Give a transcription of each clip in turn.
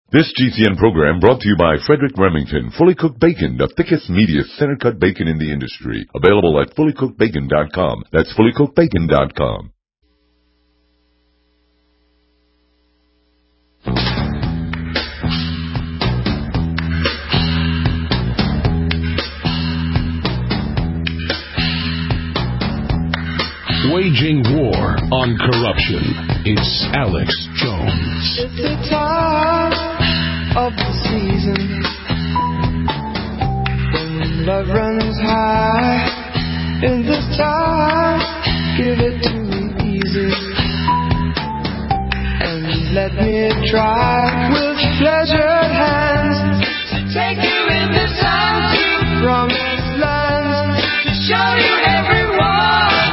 This GCN program brought to you by Frederick Remington. Fully cooked bacon, the thickest, meatiest, center-cut bacon in the industry. Available at fullycookedbacon.com. That's fullycookedbacon.com. Waging war on corruption. It's Alex Jones. It's the time of the season when love runs high. In this time, give it to me easy and let me try with pleasured hands to take you in this time to promised lands, to show you everyone.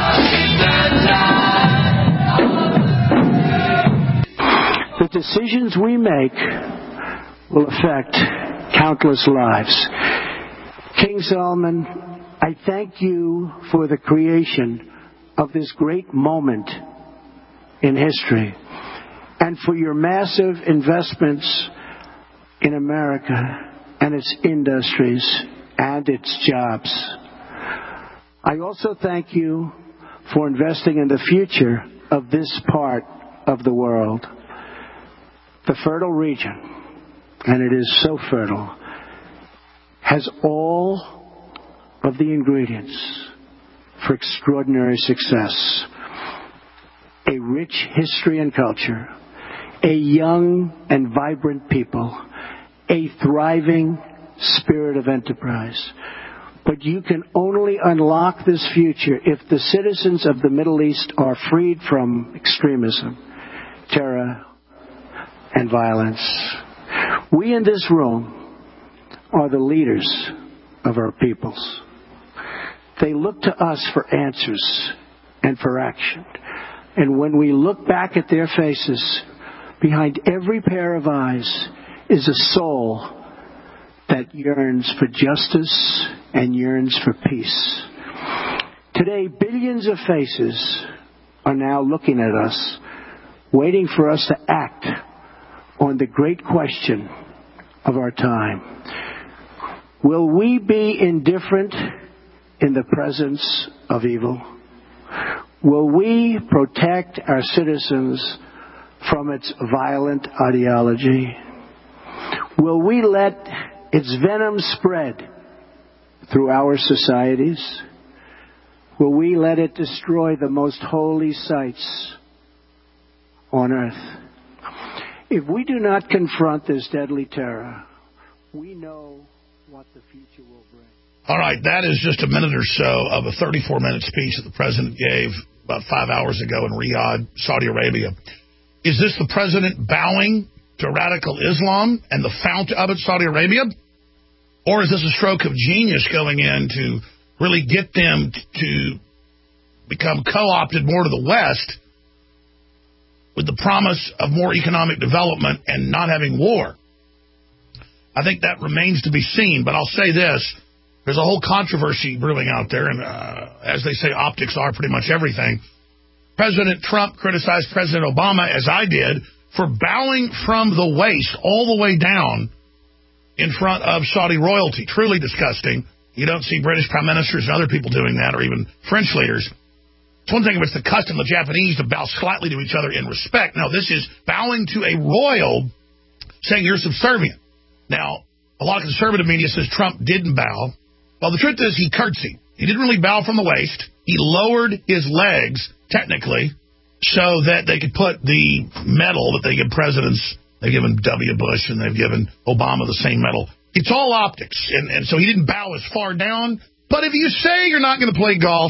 The decisions we make will affect countless lives. King Solomon, I thank you for the creation of this great moment in history and for your massive investments in America and its industries and its jobs. I also thank you for investing in the future of this part of the world. The fertile region, and it is so fertile, has all of the ingredients for extraordinary success. A rich history and culture, a young and vibrant people, a thriving spirit of enterprise. But you can only unlock this future if the citizens of the Middle East are freed from extremism, terror, and violence. We in this room are the leaders of our peoples. They look to us for answers and for action. And when we look back at their faces, behind every pair of eyes is a soul that yearns for justice and yearns for peace. Today, billions of faces are now looking at us, waiting for us to act on the great question of our time. Will we be indifferent in the presence of evil? Will we protect our citizens from its violent ideology? Will we let its venom spread through our societies? Will we let it destroy the most holy sites on earth? If we do not confront this deadly terror, we know what the future will bring. All right, that is just a minute or so of a 34-minute speech that the president gave about 5 hours ago in Riyadh, Saudi Arabia. Is this the president bowing to radical Islam and the fount of it, Saudi Arabia? Or is this a stroke of genius going in to really get them to become co-opted more to the West with the promise of more economic development and not having war? I think that remains to be seen, but I'll say this. There's a whole controversy brewing out there, and as they say, optics are pretty much everything. President Trump criticized President Obama, as I did, for bowing from the waist all the way down in front of Saudi royalty. Truly disgusting. You don't see British prime ministers and other people doing that, or even French leaders. It's one thing if it's the custom of the Japanese to bow slightly to each other in respect. No, this is bowing to a royal, saying you're subservient. Now, a lot of conservative media says Trump didn't bow. Well, the truth is he curtsied. He didn't really bow from the waist. He lowered his legs, technically, so that they could put the medal that they give presidents. They've given W. Bush and they've given Obama the same medal. It's all optics. And so he didn't bow as far down. But if you say you're not going to play golf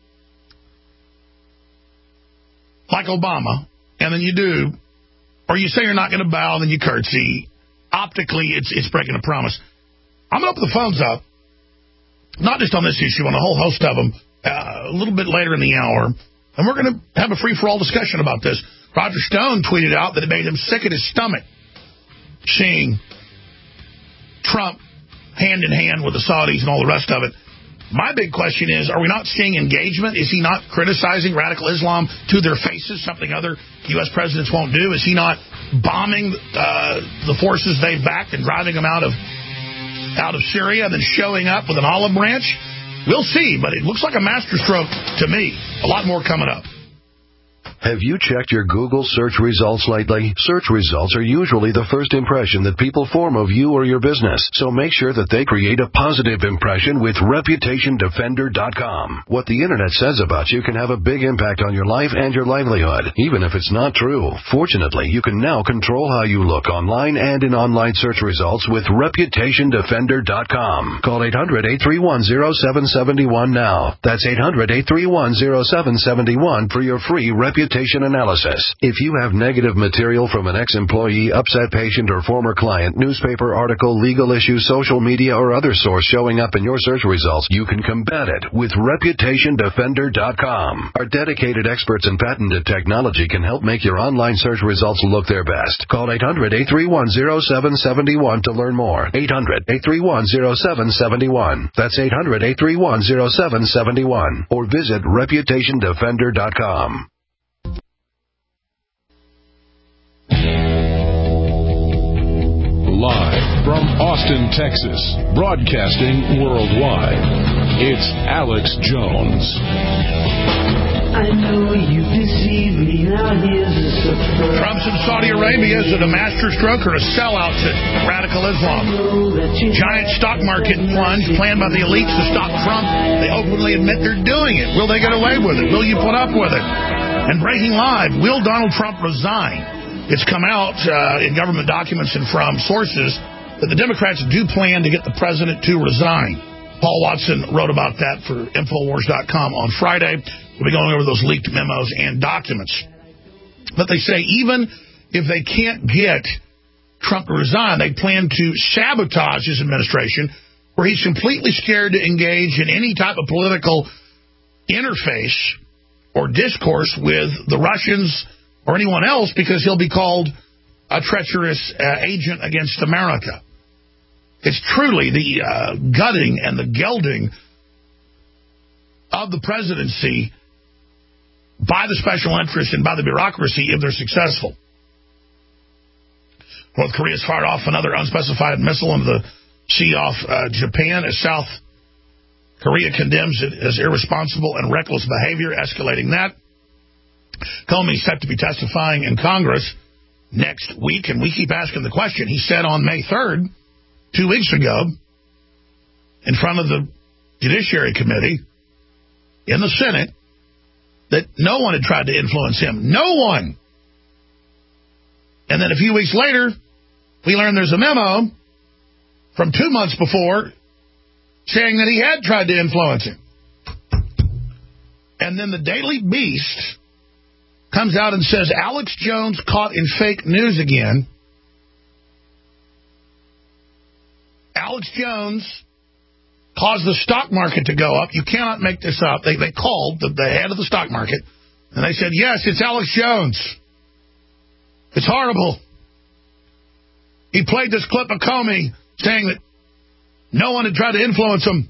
like Obama, and then you do, or you say you're not going to bow, and then you curtsy, optically it's breaking a promise. I'm going to open the phones up, not just on this issue, on a whole host of them, a little bit later in the hour, and we're going to have a free-for-all discussion about this. Roger Stone tweeted out that it made him sick at his stomach seeing Trump hand-in-hand with the Saudis and all the rest of it. My big question is, are we not seeing engagement? Is he not criticizing radical Islam to their faces, something other U.S. presidents won't do? Is he not bombing the forces they've backed and driving them out of Syria, and then showing up with an olive branch. We'll see, but it looks like a masterstroke to me. A lot more coming up. Have you checked your Google search results lately? Search results are usually the first impression that people form of you or your business, so make sure that they create a positive impression with ReputationDefender.com. What the Internet says about you can have a big impact on your life and your livelihood, even if it's not true. Fortunately, you can now control how you look online and in online search results with ReputationDefender.com. Call 800-831-0771 now. That's 800-831-0771 for your free reputation analysis. If you have negative material from an ex-employee, upset patient, or former client, newspaper article, legal issue, social media, or other source showing up in your search results, you can combat it with ReputationDefender.com. Our dedicated experts in patented technology can help make your online search results look their best. Call 800-831-0771 to learn more. 800-831-0771. That's 800-831-0771. Or visit ReputationDefender.com. Live from Austin, Texas, broadcasting worldwide, it's Alex Jones. I know you deceived me, now here's a surprise. Trump's in Saudi Arabia. Is it a masterstroke or a sellout to radical Islam? Giant stock market plunge planned by the elites to stop Trump. They openly admit they're doing it. Will they get away with it? Will you put up with it? And breaking live, will Donald Trump resign? It's come out in government documents and from sources that the Democrats do plan to get the president to resign. Paul Watson wrote about that for Infowars.com on Friday. We'll be going over those leaked memos and documents. But they say even if they can't get Trump to resign, they plan to sabotage his administration, where he's completely scared to engage in any type of political interface or discourse with the Russians or anyone else, because he'll be called a treacherous agent against America. It's truly the gutting and the gelding of the presidency by the special interests and by the bureaucracy if they're successful. North Korea has fired off another unspecified missile into the sea off Japan as South Korea condemns it as irresponsible and reckless behavior, escalating that. Comey set to be testifying in Congress next week, and we keep asking the question. He said on May 3rd, 2 weeks ago, in front of the Judiciary Committee in the Senate, that no one had tried to influence him. No one. And then a few weeks later, we learned there's a memo from 2 months before saying that he had tried to influence him. And then the Daily Beast comes out and says Alex Jones caught in fake news again. Alex Jones caused the stock market to go up. You cannot make this up. They called the head of the stock market, and they said, yes, it's Alex Jones. It's horrible. He played this clip of Comey saying that no one had tried to influence him.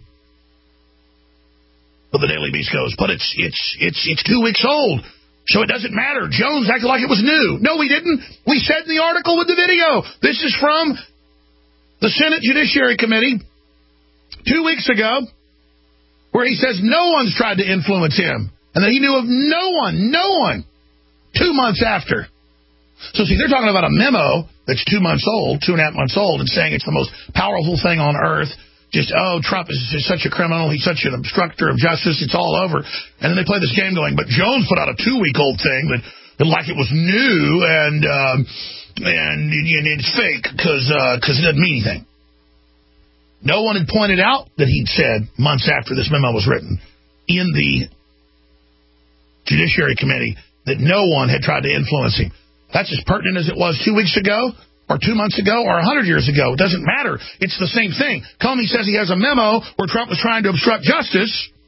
But the Daily Beast goes, but it's 2 weeks old. So it doesn't matter. Jones acted like it was new. No, we didn't. We said in the article with the video. This is from the Senate Judiciary Committee 2 weeks ago, where he says no one's tried to influence him, and that he knew of no one, 2 months after. So, see, they're talking about a memo that's 2 months old, 2.5 months old, and saying it's the most powerful thing on earth. Just, Trump is such a criminal. He's such an obstructor of justice. It's all over. And then they play this game going, but Jones put out a 2-week-old thing that like it was new and it's fake because it doesn't mean anything. No one had pointed out that he'd said months after this memo was written in the Judiciary Committee that no one had tried to influence him. That's as pertinent as it was 2 weeks ago, or 2 months ago, or 100 years ago. It doesn't matter. It's the same thing. Comey says he has a memo where Trump was trying to obstruct justice,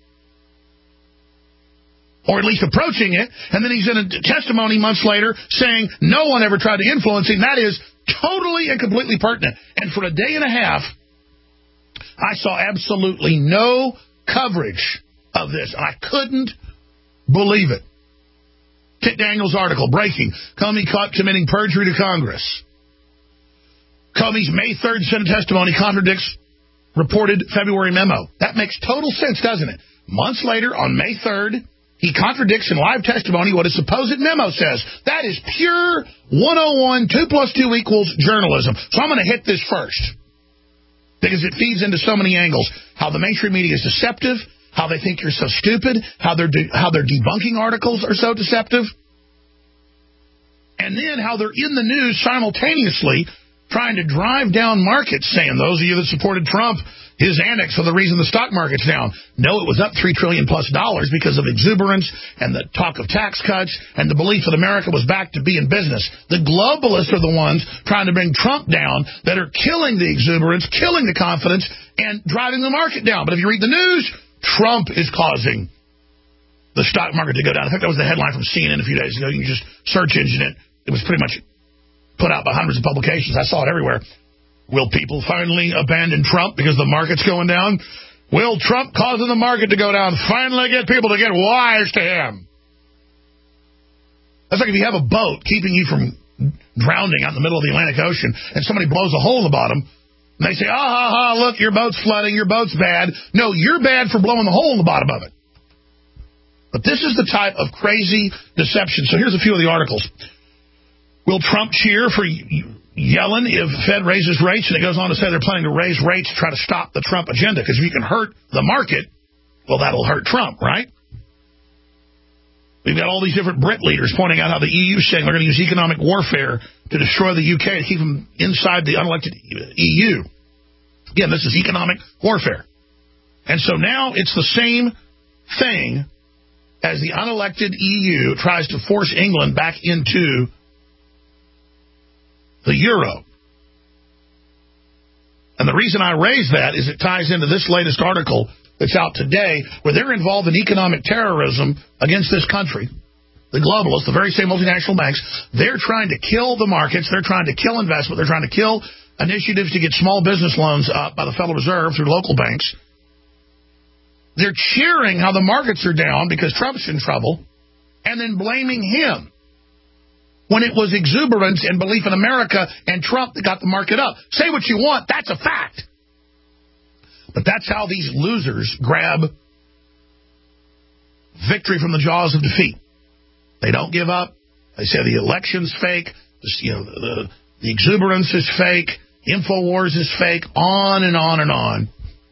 or at least approaching it, and then he's in a testimony months later saying no one ever tried to influence him. That is totally and completely pertinent. And for a day and a half, I saw absolutely no coverage of this, and I couldn't believe it. Kit Daniels article, breaking. Comey caught committing perjury to Congress. Comey's May 3rd Senate testimony contradicts reported February memo. That makes total sense, doesn't it? Months later, on May 3rd, he contradicts in live testimony what his supposed memo says. That is pure 101, 2 plus 2 equals journalism. So I'm going to hit this first, because it feeds into so many angles. How the mainstream media is deceptive, how they think you're so stupid, how their debunking articles are so deceptive, and then how they're in the news simultaneously trying to drive down markets, saying those of you that supported Trump, his annex for the reason the stock market's down. No, it was up $3 trillion plus because of exuberance and the talk of tax cuts and the belief that America was back to be in business. The globalists are the ones trying to bring Trump down that are killing the exuberance, killing the confidence, and driving the market down. But if you read the news, Trump is causing the stock market to go down. I think that was the headline from CNN a few days ago. You can just search engine it. It was pretty much put out by hundreds of publications. I saw it everywhere. Will people finally abandon Trump because the market's going down? Will Trump causing the market to go down finally get people to get wise to him? That's like if you have a boat keeping you from drowning out in the middle of the Atlantic Ocean and somebody blows a hole in the bottom, and they say, look, your boat's flooding, your boat's bad. No, you're bad for blowing the hole in the bottom of it. But this is the type of crazy deception. So here's a few of the articles. Will Trump cheer for Yellen if Fed raises rates? And it goes on to say they're planning to raise rates to try to stop the Trump agenda, because if you can hurt the market, well, that'll hurt Trump, right? We've got all these different Brit leaders pointing out how the EU is saying they're going to use economic warfare to destroy the UK, to keep them inside the unelected EU. Again, this is economic warfare. And so now it's the same thing as the unelected EU tries to force England back into the euro. And the reason I raise that is it ties into this latest article that's out today, where they're involved in economic terrorism against this country. The globalists, the very same multinational banks, they're trying to kill the markets, they're trying to kill investment, they're trying to kill initiatives to get small business loans up by the Federal Reserve through local banks. They're cheering how the markets are down because Trump's in trouble, and then blaming him, when it was exuberance and belief in America and Trump that got the market up. Say what you want, that's a fact. But that's how these losers grab victory from the jaws of defeat. They don't give up. They say the election's fake, the exuberance is fake, InfoWars is fake, on and on and on.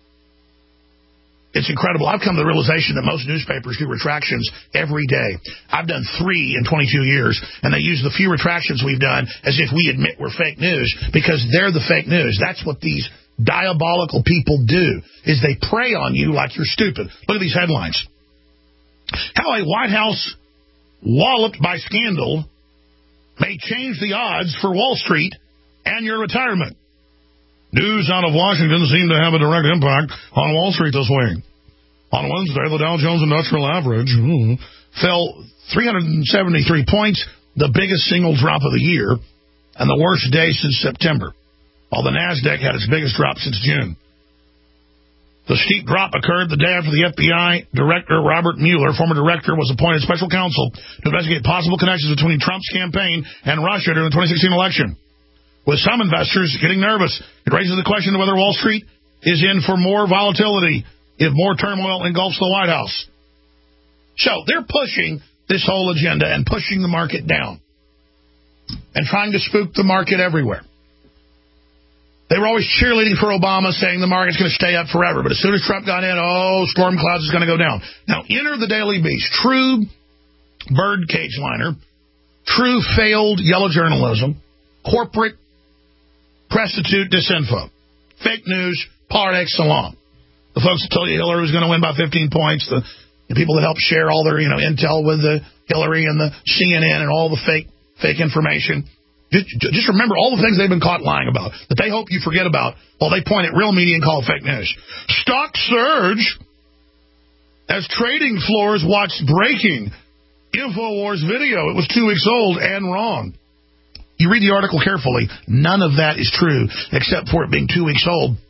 It's incredible. I've come to the realization that most newspapers do retractions every day. I've done 3 in 22 years, and they use the few retractions we've done as if we admit we're fake news, because they're the fake news. That's what these diabolical people do, is they prey on you like you're stupid. Look at these headlines. How a White House walloped by scandal may change the odds for Wall Street and your retirement. News out of Washington seemed to have a direct impact on Wall Street this week. On Wednesday, the Dow Jones Industrial Average fell 373 points, the biggest single drop of the year, and the worst day since September, while the NASDAQ had its biggest drop since June. The steep drop occurred the day after the FBI Director Robert Mueller, former director, was appointed special counsel to investigate possible connections between Trump's campaign and Russia during the 2016 election. With some investors getting nervous, it raises the question of whether Wall Street is in for more volatility if more turmoil engulfs the White House. So they're pushing this whole agenda and pushing the market down and trying to spook the market everywhere. They were always cheerleading for Obama, saying the market's going to stay up forever. But as soon as Trump got in, storm clouds is going to go down. Now, enter the Daily Beast, true birdcage liner, true failed yellow journalism, corporate prostitute disinfo, fake news par excellence. The folks that told you Hillary was going to win by 15 points, the people that helped share all their intel with the Hillary and the CNN and all the fake information. Just remember all the things they've been caught lying about that they hope you forget about while they point at real media and call it fake news. Stock surge as trading floors watched breaking InfoWars video. It was 2 weeks old and wrong. You read the article carefully. None of that is true, except for it being 2 weeks old.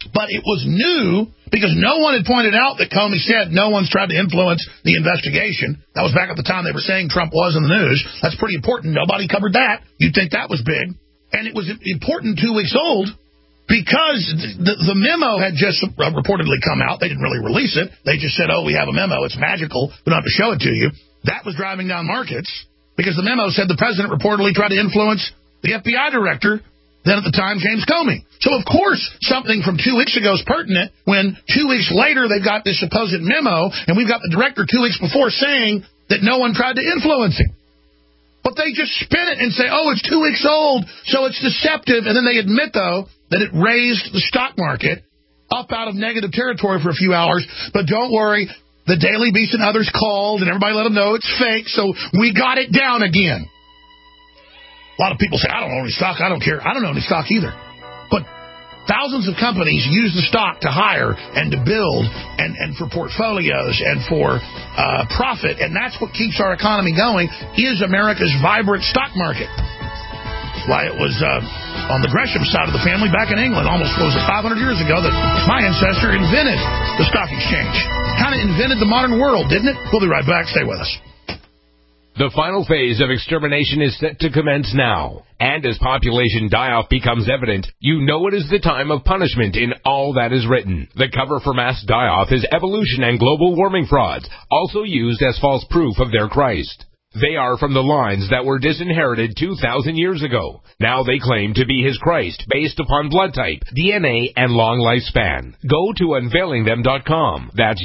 But it was new because no one had pointed out that Comey said no one's tried to influence the investigation. That was back at the time they were saying Trump was in the news. That's pretty important. Nobody covered that. You'd think that was big. And it was important 2 weeks old because the memo had just reportedly come out. They didn't really release it. They just said, oh, we have a memo. It's magical. We don't have to show it to you. That was driving down markets because the memo said the president reportedly tried to influence the FBI director, then at the time, James Comey. So, of course, something from 2 weeks ago is pertinent when 2 weeks later they've got this supposed memo, and we've got the director 2 weeks before saying that no one tried to influence him. But they just spin it and say, oh, it's 2 weeks old, so it's deceptive. And then they admit, though, that it raised the stock market up out of negative territory for a few hours. But don't worry, the Daily Beast and others called, and everybody let them know it's fake, so we got it down again. A lot of people say, I don't own any stock. I don't care. I don't own any stock either. But thousands of companies use the stock to hire and to build and for portfolios and for profit. And that's what keeps our economy going is America's vibrant stock market. Why it was on the Gresham side of the family back in England almost 500 years ago that my ancestor invented the stock exchange. Kind of invented the modern world, didn't it? We'll be right back. Stay with us. The final phase of extermination is set to commence now. And as population die-off becomes evident, you know it is the time of punishment in all that is written. The cover for mass die-off is evolution and global warming frauds, also used as false proof of their Christ. They are from the lines that were disinherited 2,000 years ago. Now they claim to be his Christ based upon blood type, DNA, and long lifespan. Go to unveilingthem.com. That's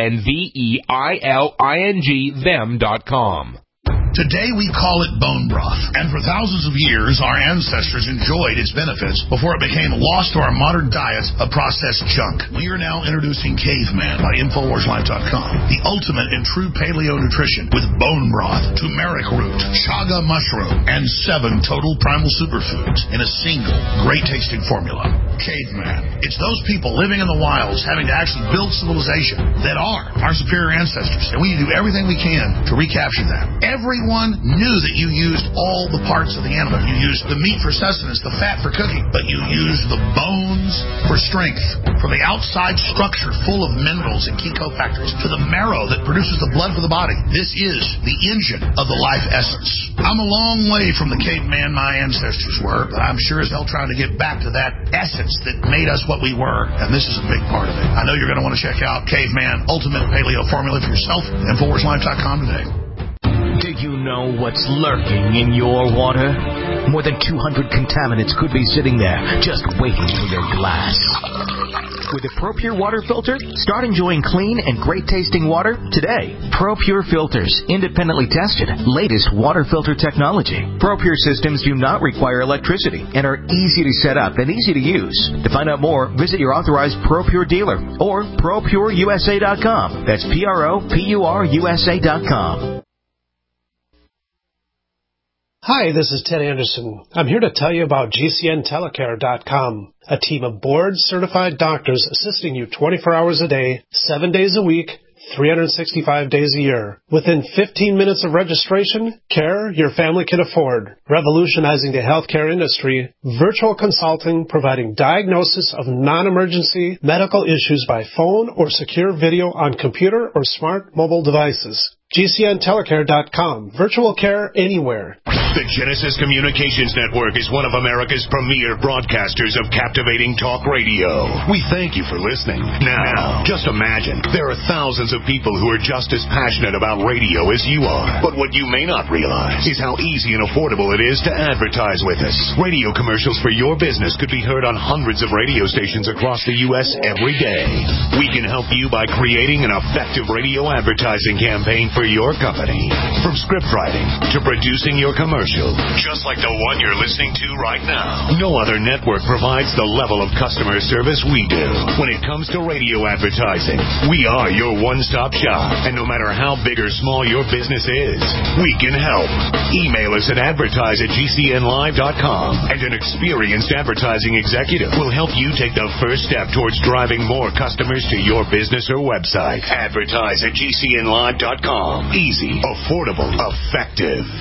UNVEILING them.com. Today we call it bone broth, and for thousands of years our ancestors enjoyed its benefits before it became lost to our modern diets of processed junk. We are now introducing Caveman by InfoWarsLife.com, the ultimate in true paleo nutrition with bone broth, turmeric root, chaga mushroom, and 7 total primal superfoods in a single great-tasting formula. Caveman. It's those people living in the wilds having to actually build civilization that are our superior ancestors, and we do everything we can to recapture that. Everyone knew that you used all the parts of the animal. You used the meat for sustenance, the fat for cooking, but you used the bones for strength. From the outside structure full of minerals and key cofactors to the marrow that produces the blood for the body. This is the engine of the life essence. I'm a long way from the caveman my ancestors were, but I'm sure as hell trying to get back to that essence that made us what we were, and this is a big part of it. I know you're going to want to check out Caveman Ultimate Paleo Formula for yourself at InfoWarsLife.com today. Do you know what's lurking in your water? More than 200 contaminants could be sitting there, just waiting for your glass. With a ProPure water filter, start enjoying clean and great-tasting water today. ProPure filters, independently tested, latest water filter technology. ProPure systems do not require electricity and are easy to set up and easy to use. To find out more, visit your authorized ProPure dealer or ProPureUSA.com. That's ProPureUSA.com. Hi, this is Ted Anderson. I'm here to tell you about GCNTelecare.com, a team of board-certified doctors assisting you 24 hours a day, 7 days a week, 365 days a year. Within 15 minutes of registration, care your family can afford. Revolutionizing the healthcare industry, virtual consulting providing diagnosis of non-emergency medical issues by phone or secure video on computer or smart mobile devices. GCNTelecare.com. Virtual care anywhere. The Genesis Communications Network is one of America's premier broadcasters of captivating talk radio. We thank you for listening. Now, just imagine, there are thousands of people who are just as passionate about radio as you are. But what you may not realize is how easy and affordable it is to advertise with us. Radio commercials for your business could be heard on hundreds of radio stations across the U.S. every day. We can help you by creating an effective radio advertising campaign for your company. From script writing to producing your commercial, just like the one you're listening to right now. No other network provides the level of customer service we do. When it comes to radio advertising, we are your one-stop shop. And no matter how big or small your business is, we can help. Email us at advertise@GCNlive.com, and an experienced advertising executive will help you take the first step towards driving more customers to your business or website. Advertise@GCNlive.com. Easy, affordable, effective.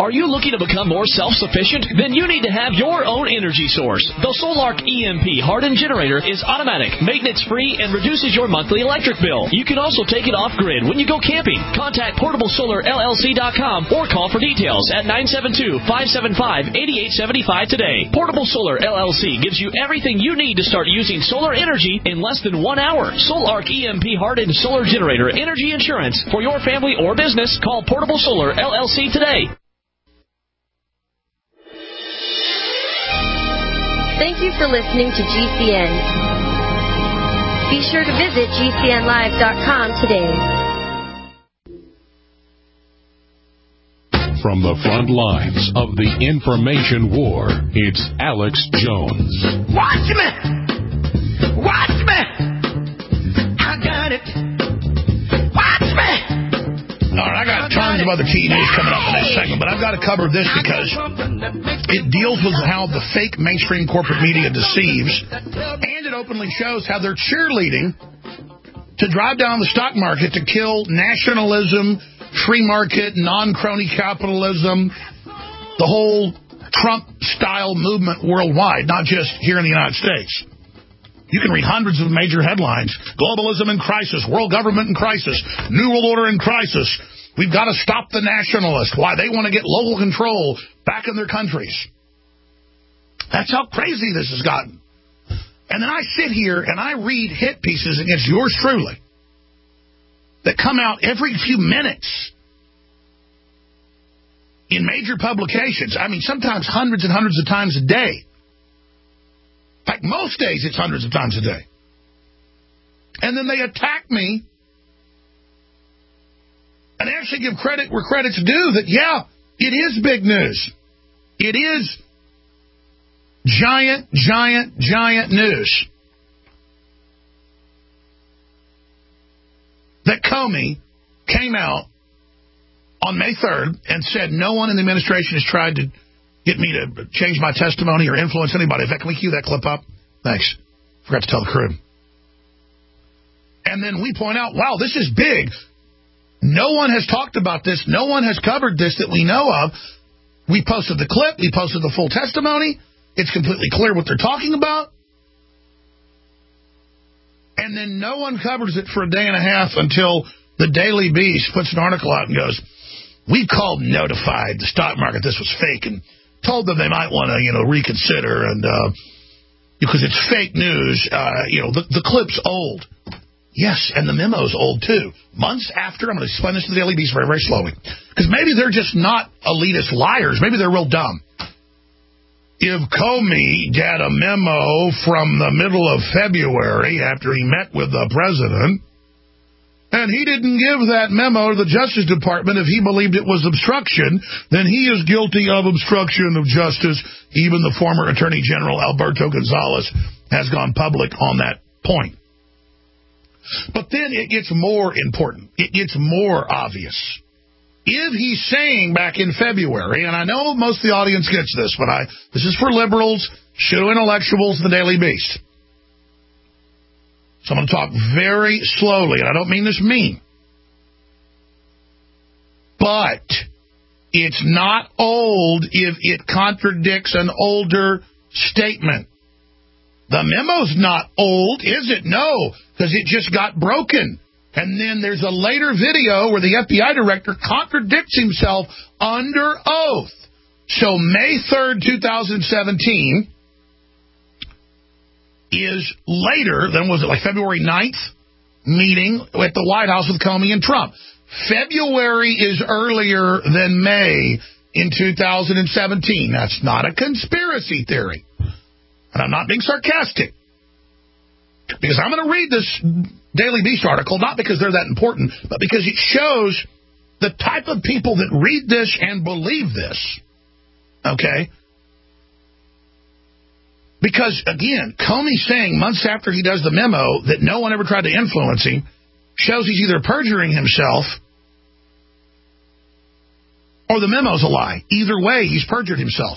Are you looking to become more self-sufficient? Then you need to have your own energy source. The Solark EMP hardened generator is automatic, maintenance-free, and reduces your monthly electric bill. You can also take it off-grid when you go camping. Contact PortableSolarLLC.com or call for details at 972-575-8875 today. Portable Solar LLC gives you everything you need to start using solar energy in less than 1 hour. Solark EMP hardened solar generator energy insurance for your family or business. Call Portable Solar LLC today. Thank you for listening to GCN. Be sure to visit GCNlive.com today. From the front lines of the information war, it's Alex Jones. Watch me! Watch me! I got it. Watch me! All right, I got tons of other key news coming up in the next segment, but I've got to cover this because it deals with how the fake mainstream corporate media deceives, and it openly shows how they're cheerleading to drive down the stock market to kill nationalism, free market, non-crony capitalism, the whole Trump-style movement worldwide, not just here in the United States. You can read hundreds of major headlines. Globalism in crisis. World government in crisis. New world order in crisis. We've got to stop the nationalists. Why? They want to get local control back in their countries. That's how crazy this has gotten. And then I sit here and I read hit pieces against yours truly that come out every few minutes in major publications. I mean, sometimes hundreds and hundreds of times a day. In fact, most days it's hundreds of times a day. And then they attack me and actually give credit where credit's due that, yeah, it is big news. It is giant, giant, giant news that Comey came out on May 3rd and said no one in the administration has tried to get me to change my testimony or influence anybody. In fact, can we cue that clip up? Thanks. Forgot to tell the crew. And then we point out, wow, this is big. No one has talked about this. No one has covered this that we know of. We posted the clip. We posted the full testimony. It's completely clear what they're talking about. And then no one covers it for a day and a half until the Daily Beast puts an article out and goes, we called and notified the stock market this was fake and told them they might want to, reconsider. And because it's fake news, the clip's old. Yes, and the memo's old, too. Months after, I'm going to explain this to the Daily Beast very, very slowly. Because maybe they're just not elitist liars. Maybe they're real dumb. If Comey got a memo from the middle of February after he met with the president, and he didn't give that memo to the Justice Department if he believed it was obstruction, then he is guilty of obstruction of justice. Even the former Attorney General Alberto Gonzales has gone public on that point. But then it gets more important. It gets more obvious. If he's saying back in February, and I know most of the audience gets this, but this is for liberals, shoe intellectuals, the Daily Beast. So I'm going to talk very slowly, and I don't mean this mean. But it's not old if it contradicts an older statement. The memo's not old, is it? No, because it just got broken. And then there's a later video where the FBI director contradicts himself under oath. So May 3rd, 2017 is later than, was it like February 9th meeting at the White House with Comey and Trump. February is earlier than May in 2017. That's not a conspiracy theory. And I'm not being sarcastic. Because I'm going to read this Daily Beast article, not because they're that important, but because it shows the type of people that read this and believe this. Okay? Because, again, Comey saying months after he does the memo that no one ever tried to influence him shows he's either perjuring himself or the memo's a lie. Either way, he's perjured himself.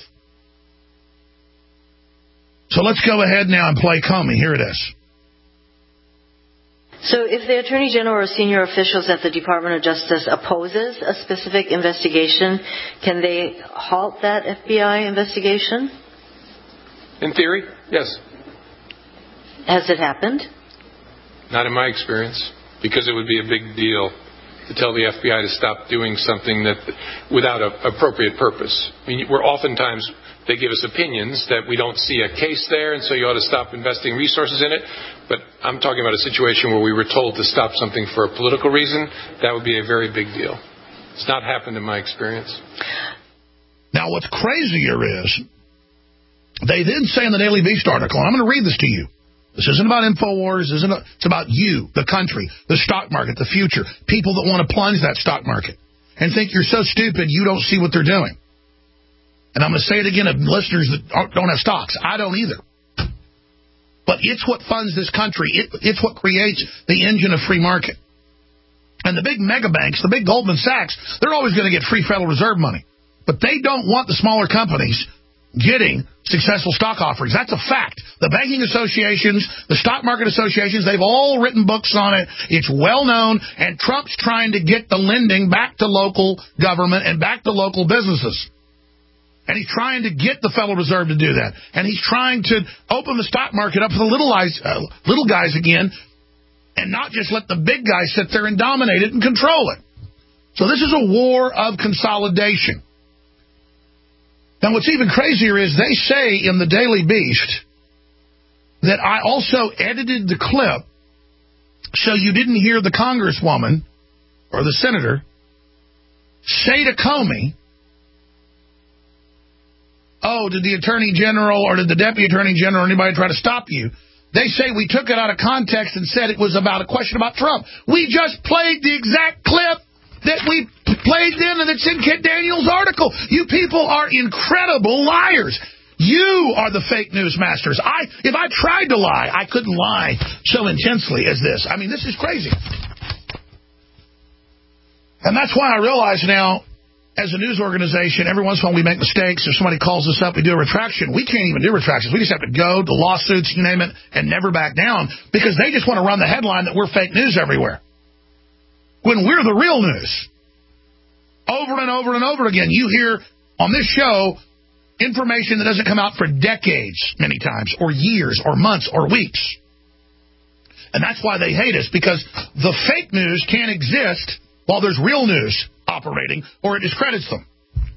So let's go ahead now and play Comey. Here it is. So if the Attorney General or senior officials at the Department of Justice opposes a specific investigation, can they halt that FBI investigation? In theory, yes. Has it happened? Not in my experience, because it would be a big deal to tell the FBI to stop doing something that without an appropriate purpose. I mean, oftentimes they give us opinions that we don't see a case there, and so you ought to stop investing resources in it. But I'm talking about a situation where we were told to stop something for a political reason. That would be a very big deal. It's not happened in my experience. Now, what's crazier is they then say in the Daily Beast article, and I'm going to read this to you. This isn't about InfoWars. It's about you, the country, the stock market, the future, people that want to plunge that stock market and think you're so stupid you don't see what they're doing. And I'm going to say it again to listeners that don't have stocks. I don't either. But it's what funds this country. It's what creates the engine of free market. And the big mega banks, the big Goldman Sachs, they're always going to get free Federal Reserve money. But they don't want the smaller companies getting successful stock offerings. That's a fact. The banking associations, the stock market associations, they've all written books on it. It's well known, and Trump's trying to get the lending back to local government and back to local businesses. And he's trying to get the Federal Reserve to do that. And he's trying to open the stock market up for the little guys again, and not just let the big guys sit there and dominate it and control it. So this is a war of consolidation. Now, what's even crazier is they say in the Daily Beast that I also edited the clip so you didn't hear the congresswoman or the senator say to Comey, oh, did the attorney general or did the deputy attorney general or anybody try to stop you? They say we took it out of context and said it was about a question about Trump. We just played the exact clip that we played then, and it's in Kit Daniels' article. You people are incredible liars. You are the fake news masters. If I tried to lie, I couldn't lie so intensely as this. I mean, this is crazy. And that's why I realize now, as a news organization, every once in a while we make mistakes. If somebody calls us up, we do a retraction. We can't even do retractions. We just have to go to lawsuits, you name it, and never back down because they just want to run the headline that we're fake news everywhere. When we're the real news. Over and over and over again, you hear on this show information that doesn't come out for decades many times, or years, or months, or weeks. And that's why they hate us, because the fake news can't exist while there's real news operating, or it discredits them.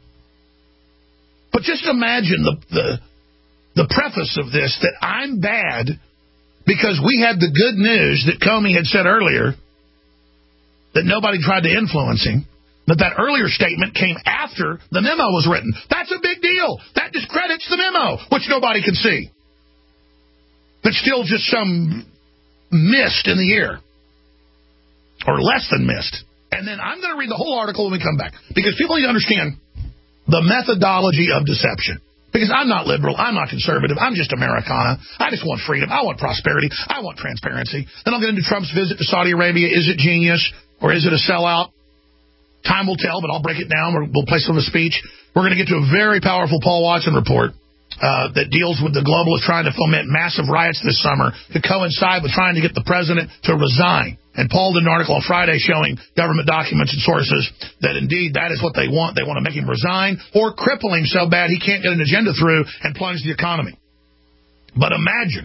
But just imagine the preface of this, that I'm bad because we had the good news that Comey had said earlier, that nobody tried to influence him, that earlier statement came after the memo was written. That's a big deal. That discredits the memo, which nobody can see. But still just some mist in the air, or less than mist. And then I'm going to read the whole article when we come back, because people need to understand the methodology of deception. Because I'm not liberal, I'm not conservative, I'm just Americana. I just want freedom, I want prosperity, I want transparency. Then I'll get into Trump's visit to Saudi Arabia. Is it genius, or is it a sellout? Time will tell, but I'll break it down. We'll play some of the speech. We're going to get to a very powerful Paul Watson report that deals with the globalists trying to foment massive riots this summer to coincide with trying to get the president to resign. And Paul did an article on Friday showing government documents and sources that indeed that is what they want. They want to make him resign or cripple him so bad he can't get an agenda through and plunge the economy. But imagine.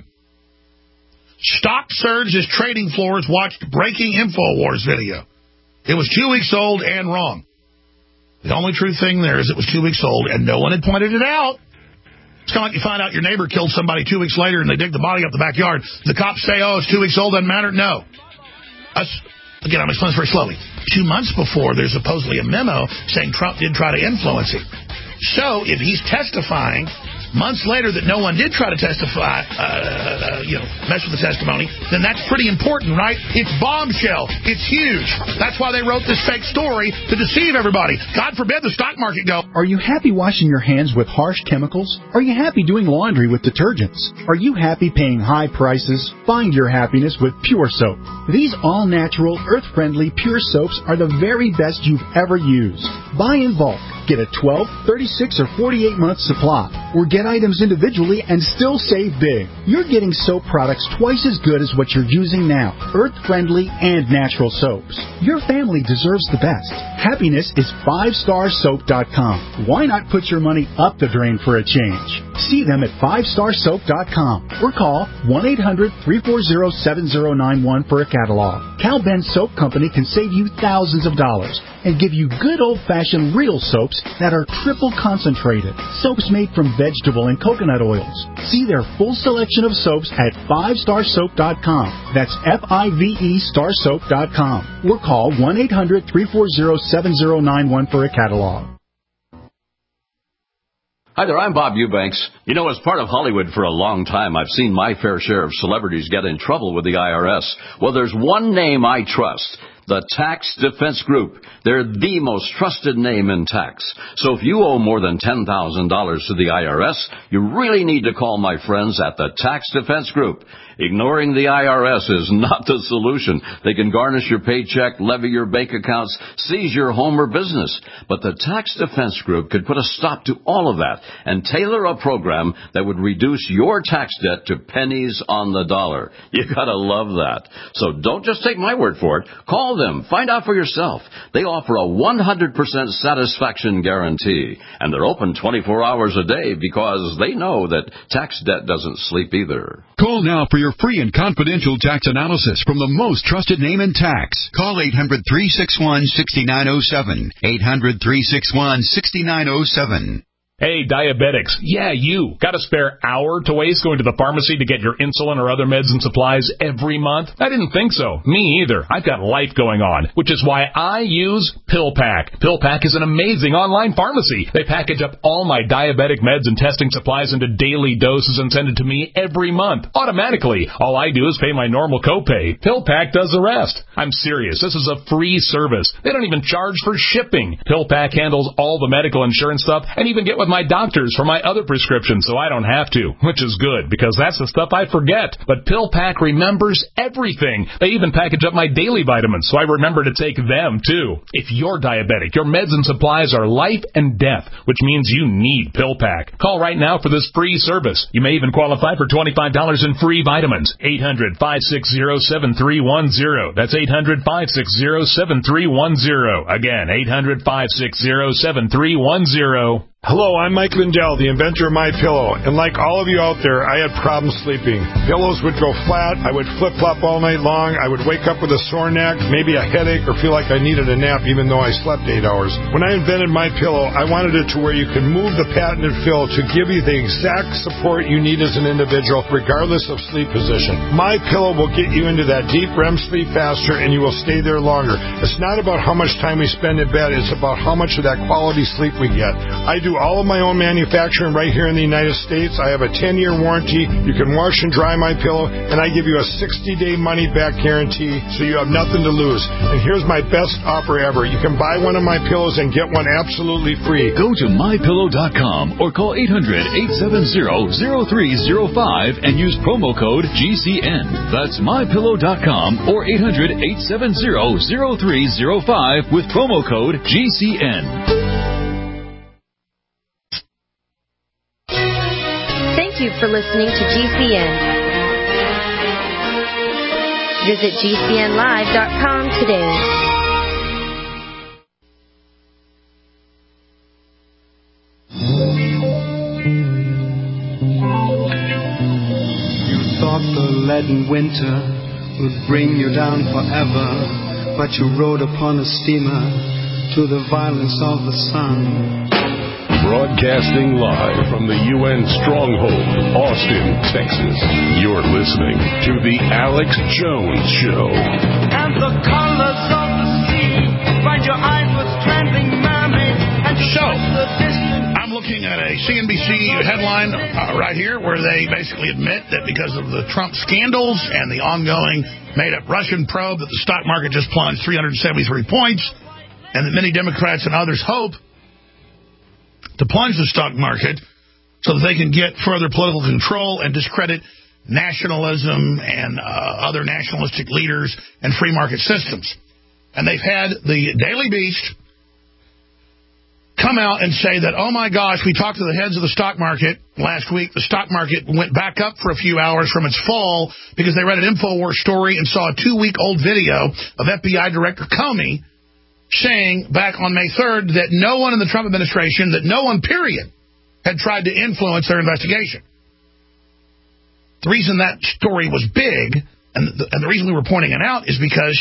Stock surged as trading floors watched breaking InfoWars video. It was 2 weeks old and wrong. The only true thing there is it was 2 weeks old and no one had pointed it out. It's kind of like you find out your neighbor killed somebody 2 weeks later and they dig the body up the backyard. The cops say, oh, it's 2 weeks old, doesn't matter. No. Again, I'm explaining this very slowly. 2 months before, there's supposedly a memo saying Trump did try to influence him. So if he's testifying months later that no one did try to testify, mess with the testimony, then that's pretty important, right? It's bombshell. It's huge. That's why they wrote this fake story to deceive everybody. God forbid the stock market go. Are you happy washing your hands with harsh chemicals? Are you happy doing laundry with detergents? Are you happy paying high prices? Find your happiness with Pure Soap. These all-natural, earth-friendly Pure Soaps are the very best you've ever used. Buy in bulk. Get a 12, 36, or 48-month supply. Or get items individually and still save big. You're getting soap soap products twice as good as what you're using now. Earth-friendly and natural soaps. Your family deserves the best. Happiness is 5starsoap.com. Why not put your money up the drain for a change? See them at 5starsoap.com or call 1-800-340-7091 for a catalog. Cal Ben Soap Company can save you thousands of dollars and give you good old-fashioned real soaps that are triple concentrated. Soaps made from vegetable and coconut oils. See their full selection of soaps at 5starsoap.com. That's F-I-V-E starsoap.com. Or call 1-800-340-7091 for a catalog. Hi there, I'm Bob Eubanks. You know, as part of Hollywood for a long time, I've seen my fair share of celebrities get in trouble with the IRS. Well, there's one name I trust. The Tax Defense Group. They're the most trusted name in tax. So if you owe more than $10,000 to the IRS, you really need to call my friends at the Tax Defense Group. Ignoring the IRS is not the solution. They can garnish your paycheck, levy your bank accounts, seize your home or business. But the Tax Defense Group could put a stop to all of that and tailor a program that would reduce your tax debt to pennies on the dollar. You gotta love that. So don't just take my word for it. Call them. Find out for yourself. They offer a 100% satisfaction guarantee. And they're open 24 hours a day because they know that tax debt doesn't sleep either. Call now for your free and confidential tax analysis from the most trusted name in tax. Call 800-361-6907. 800-361-6907. Hey, diabetics. Yeah, you. Got a spare hour to waste going to the pharmacy to get your insulin or other meds and supplies every month? I didn't think so. Me either. I've got life going on, which is why I use PillPack. PillPack is an amazing online pharmacy. They package up all my diabetic meds and testing supplies into daily doses and send it to me every month, automatically. All I do is pay my normal copay. PillPack does the rest. I'm serious. This is a free service. They don't even charge for shipping. PillPack handles all the medical insurance stuff and even get with my doctors for my other prescriptions so I don't have to, which is good because that's the stuff I forget. But PillPack remembers everything. They even package up my daily vitamins so I remember to take them too. If you're diabetic, your meds and supplies are life and death, which means you need PillPack. Call right now for this free service. You may even qualify for $25 in free vitamins. 800-560-7310. That's 800-560-7310. Again, 800-560-7310. Hello, I'm Mike Lindell, the inventor of MyPillow, and like all of you out there, I had problems sleeping. Pillows would go flat, I would flip-flop all night long, I would wake up with a sore neck, maybe a headache, or feel like I needed a nap even though I slept 8 hours. When I invented MyPillow, I wanted it to where you could move the patented fill to give you the exact support you need as an individual, regardless of sleep position. MyPillow will get you into that deep REM sleep faster, and you will stay there longer. It's not about how much time we spend in bed, it's about how much of that quality sleep we get. I do all of my own manufacturing right here in the United States. I have a 10-year warranty. You can wash and dry my pillow, and I give you a 60-day money-back guarantee, so you have nothing to lose. And here's my best offer ever. You can buy one of my pillows and get one absolutely free. Go to MyPillow.com or call 800-870-0305 and use promo code GCN. That's MyPillow.com or 800-870-0305 with promo code GCN. Thank you for listening to GCN. Visit GCNlive.com today. You thought the leaden winter would bring you down forever, but you rode upon a steamer to the violence of the sun. Broadcasting live from the UN Stronghold, Austin, Texas. You're listening to The Alex Jones Show. And the colors of the sea find your eyes with trembling mermaids. And I'm looking at a CNBC headline right here where they basically admit that because of the Trump scandals and the ongoing made-up Russian probe that the stock market just plunged 373 points, and that many Democrats and others hope to plunge the stock market so that they can get further political control and discredit nationalism and other nationalistic leaders and free market systems. And they've had the Daily Beast come out and say that, oh, my gosh, we talked to the heads of the stock market last week. The stock market went back up for a few hours from its fall because they read an InfoWars story and saw a 2-week-old video of FBI Director Comey saying back on May 3rd that no one in the Trump administration, that no one, period, had tried to influence their investigation. The reason that story was big, and the reason we were pointing it out, is because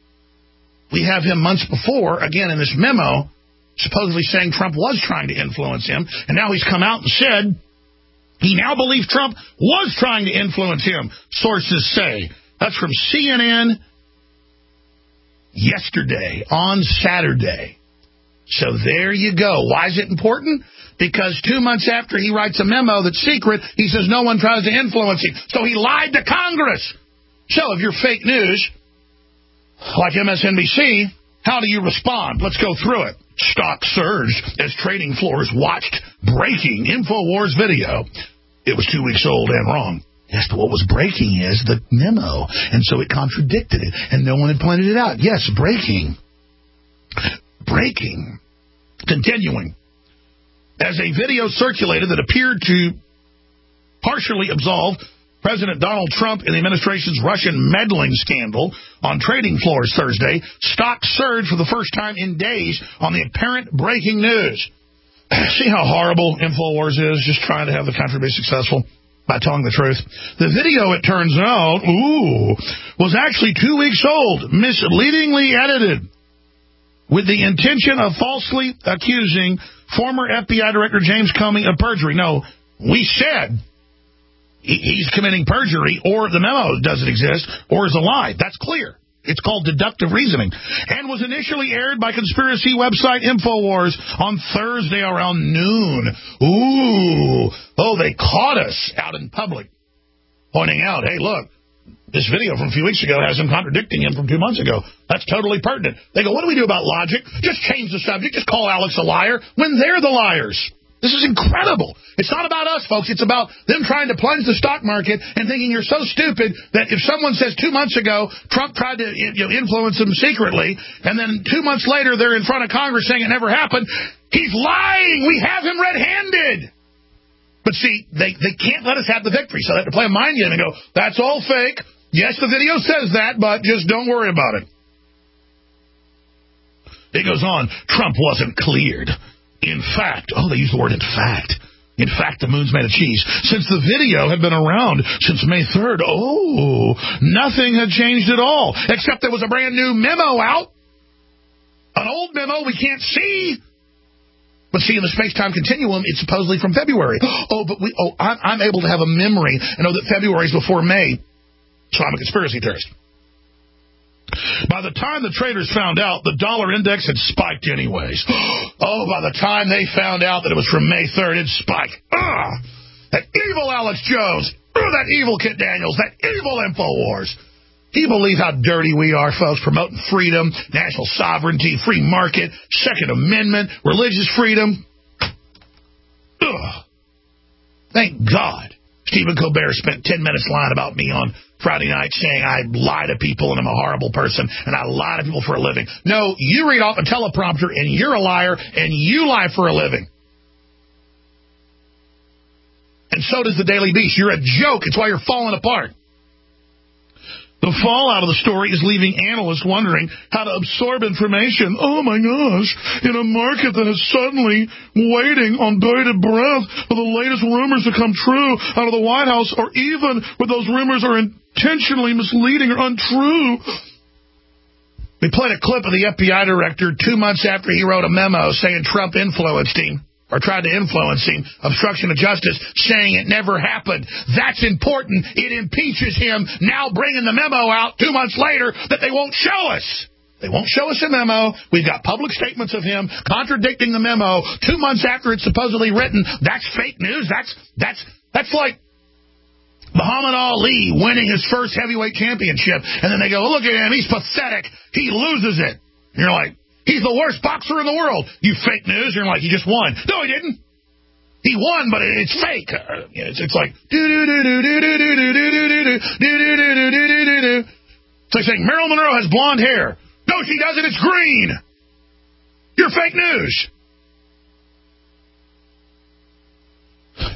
we have him months before, again, in this memo, supposedly saying Trump was trying to influence him, and now he's come out and said he now believes Trump was trying to influence him, sources say. That's from CNN yesterday, on Saturday. So there you go. Why is it important? Because 2 months after he writes a memo that's secret, he says no one tries to influence him. So he lied to Congress. So if you're fake news, like MSNBC, how do you respond? Let's go through it. Stock surged as trading floors watched breaking InfoWars video. It was 2 weeks old and wrong. Yes, but what was breaking is the memo, and so it contradicted it, and no one had pointed it out. Yes, breaking. Breaking. Continuing. As a video circulated that appeared to partially absolve President Donald Trump in the administration's Russian meddling scandal on trading floors Thursday, stocks surged for the first time in days on the apparent breaking news. See how horrible InfoWars is, just trying to have the country be successful by telling the truth. The video, it turns out, was actually 2 weeks old, misleadingly edited, with the intention of falsely accusing former FBI Director James Comey of perjury. No, we said he's committing perjury, or the memo doesn't exist, or is a lie. That's clear. It's called deductive reasoning, and was initially aired by conspiracy website InfoWars on Thursday around noon. They caught us out in public, pointing out, hey, look, this video from a few weeks ago has him contradicting him from 2 months ago. That's totally pertinent. They go, what do we do about logic? Just change the subject. Just call Alex a liar when they're the liars. This is incredible. It's not about us, folks. It's about them trying to plunge the stock market and thinking you're so stupid that if someone says 2 months ago Trump tried to influence them secretly, and then 2 months later they're in front of Congress saying it never happened, he's lying. We have him red-handed. But see, they can't let us have the victory, so they have to play a mind game and go, that's all fake. Yes, the video says that, but just don't worry about it. It goes on, Trump wasn't cleared. In fact, they use the word in fact. In fact, the moon's made of cheese. Since the video had been around since May 3rd, nothing had changed at all, except there was a brand new memo out. An old memo we can't see. But see, in the space-time continuum, it's supposedly from February. I'm able to have a memory and know that February is before May, so I'm a conspiracy theorist. By the time the traders found out, the dollar index had spiked anyways. By the time they found out that it was from May 3rd, it spiked. That evil Alex Jones. That evil Kit Daniels. That evil InfoWars. Do you believe how dirty we are, folks, promoting freedom, national sovereignty, free market, Second Amendment, religious freedom? Thank God Stephen Colbert spent 10 minutes lying about me on Friday night saying I lie to people and I'm a horrible person and I lie to people for a living. No, you read off a teleprompter and you're a liar and you lie for a living. And so does the Daily Beast. You're a joke. It's why you're falling apart. The fallout of the story is leaving analysts wondering how to absorb information. Oh, my gosh, in a market that is suddenly waiting on bated breath for the latest rumors to come true out of the White House, or even where those rumors are intentionally misleading or untrue. We played a clip of the FBI director 2 months after he wrote a memo saying Trump influenced him, or tried to influence him, obstruction of justice, saying it never happened. That's important. It impeaches him, now bringing the memo out 2 months later that they won't show us. They won't show us a memo. We've got public statements of him contradicting the memo 2 months after it's supposedly written. That's fake news. That's like Muhammad Ali winning his first heavyweight championship, and then they go, look at him, he's pathetic. He loses it. And you're like, he's the worst boxer in the world. You fake news. You're like, he just won. No, he didn't. He won, but it's fake. It's like, it's like saying Marilyn Monroe has blonde hair. No, she doesn't. It's green. You're fake news.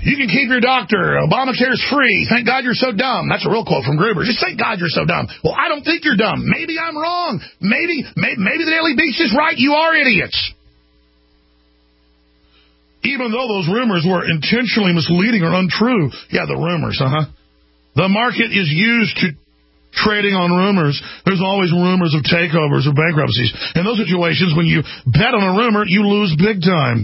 You can keep your doctor. Obamacare's free. Thank God you're so dumb. That's a real quote from Gruber. Just thank God you're so dumb. Well, I don't think you're dumb. Maybe I'm wrong. Maybe the Daily Beast is right. You are idiots. Even though those rumors were intentionally misleading or untrue. Yeah, the rumors, The market is used to trading on rumors. There's always rumors of takeovers or bankruptcies. In those situations, when you bet on a rumor, you lose big time.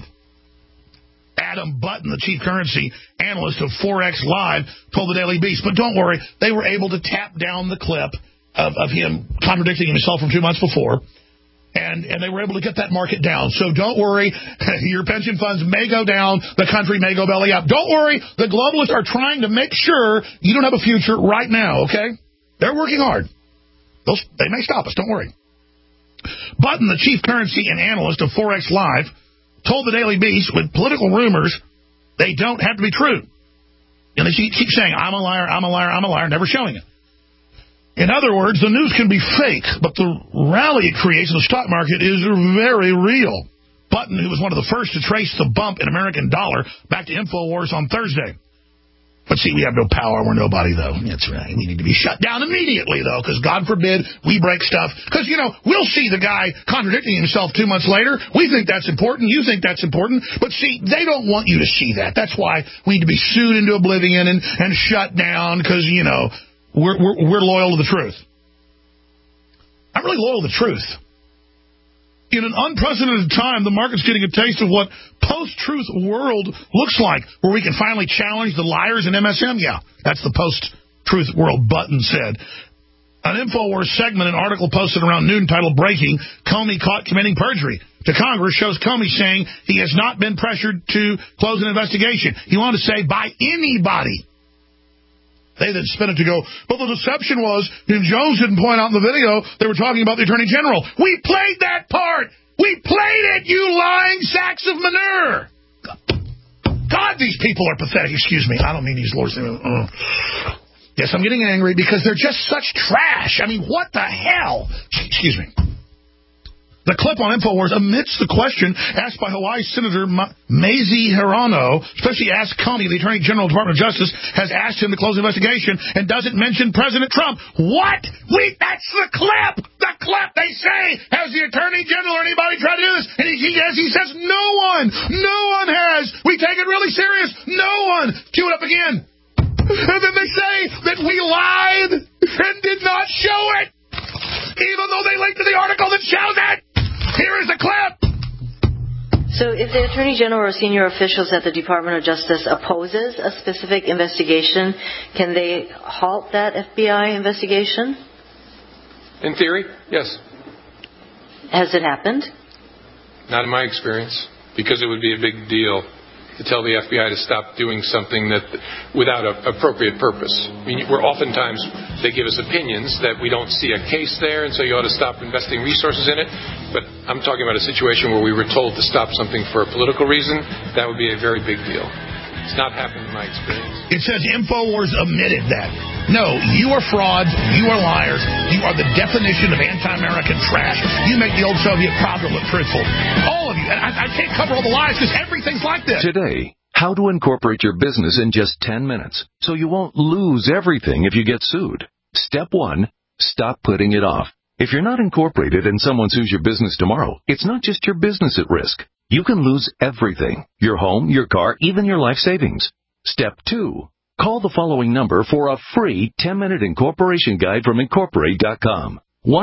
Adam Button, the chief currency analyst of Forex Live, told the Daily Beast. But don't worry, they were able to tap down the clip of him contradicting himself from 2 months before. And they were able to get that market down. So don't worry, your pension funds may go down, the country may go belly up. Don't worry, the globalists are trying to make sure you don't have a future right now, okay? They're working hard. They may stop us, don't worry. Button, the chief currency and analyst of Forex Live, told the Daily Beast, with political rumors, they don't have to be true. And they keep saying, I'm a liar, I'm a liar, I'm a liar, never showing it. In other words, the news can be fake, but the rally it creates in the stock market is very real. Button, who was one of the first to trace the bump in American dollar back to InfoWars on Thursday. But see, we have no power. We're nobody, though. That's right. We need to be shut down immediately, though, because God forbid we break stuff. Because, we'll see the guy contradicting himself 2 months later. We think that's important. You think that's important. But see, they don't want you to see that. That's why we need to be sued into oblivion and shut down because, we're loyal to the truth. I'm really loyal to the truth. In an unprecedented time, the market's getting a taste of what post-truth world looks like, where we can finally challenge the liars in MSM. Yeah, that's the post-truth world, Button said. An InfoWars segment, an article posted around noon titled Breaking, Comey Caught Committing Perjury to Congress, shows Comey saying he has not been pressured to close an investigation. He wanted to say by anybody. They then spin it to go, but the deception was, and Jones didn't point out in the video, they were talking about the Attorney General. We played that part! We played it, you lying sacks of manure! God, these people are pathetic. Excuse me, I don't mean these lords. Yes, I'm getting angry because they're just such trash. I mean, what the hell? Excuse me. The clip on InfoWars omits the question asked by Hawaii Senator Mazie Hirono, especially asked Comey, the Attorney General of the Department of Justice, has asked him to close the investigation and doesn't mention President Trump. What? That's the clip! The clip, they say, has the Attorney General or anybody tried to do this? And he says, no one has. We take it really serious. No one. Cue it up again. And then they say that we lied and did not show it, even though they linked to the article that shows it. Here is the clip. So if the Attorney General or senior officials at the Department of Justice opposes a specific investigation, can they halt that FBI investigation? In theory, yes. Has it happened? Not in my experience, because it would be a big deal to tell the FBI to stop doing something that without an appropriate purpose. I mean, oftentimes they give us opinions that we don't see a case there, and so you ought to stop investing resources in it. But I'm talking about a situation where we were told to stop something for a political reason. That would be a very big deal. It's not happened in my experience. It says InfoWars omitted that. No, you are frauds. You are liars. You are the definition of anti-American trash. You make the old Soviet proud to look truthful. All of you. And I can't cover all the lies because everything's like this. Today, how to incorporate your business in just 10 minutes so you won't lose everything if you get sued. Step 1, stop putting it off. If you're not incorporated and someone sues your business tomorrow, it's not just your business at risk. You can lose everything. Your home, your car, even your life savings. Step 2. Call the following number for a free 10-minute incorporation guide from Incorporate.com.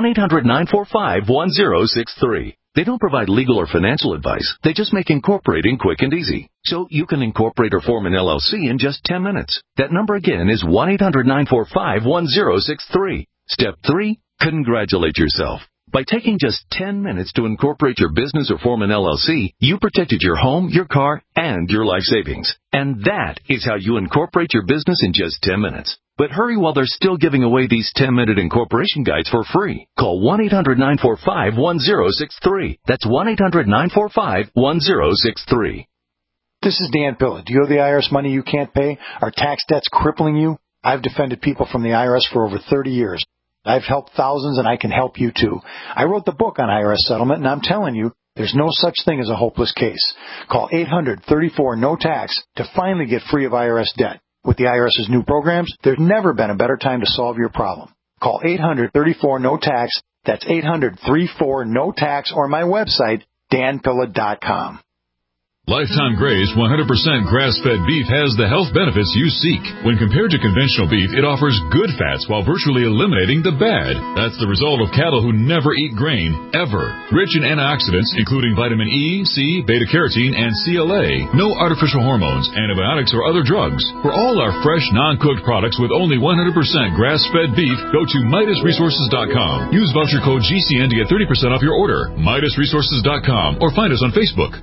1-800-945-1063. They don't provide legal or financial advice. They just make incorporating quick and easy. So you can incorporate or form an LLC in just 10 minutes. That number again is 1-800-945-1063. Step 3. Congratulate yourself. By taking just 10 minutes to incorporate your business or form an LLC, you protected your home, your car, and your life savings. And that is how you incorporate your business in just 10 minutes. But hurry while they're still giving away these 10-minute incorporation guides for free. Call 1-800-945-1063. That's 1-800-945-1063. This is Dan Pilla. Do you owe the IRS money you can't pay? Are tax debts crippling you? I've defended people from the IRS for over 30 years. I've helped thousands, and I can help you too. I wrote the book on IRS settlement, and I'm telling you, There's no such thing as a hopeless case. Call 800-34-NO-TAX to finally get free of IRS debt. With the IRS's new programs, there's never been a better time to solve your problem. Call 800-34-NO-TAX. That's 800-34-NO-TAX, or my website, danpilla.com. Lifetime Graze 100% grass-fed beef has the health benefits you seek. When compared to conventional beef, it offers good fats while virtually eliminating the bad. That's the result of cattle who never eat grain, ever. Rich in antioxidants, including vitamin E, C, beta-carotene, and CLA. No artificial hormones, antibiotics, or other drugs. For all our fresh, non-cooked products with only 100% grass-fed beef, go to MidasResources.com. Use voucher code GCN to get 30% off your order. MidasResources.com, or find us on Facebook.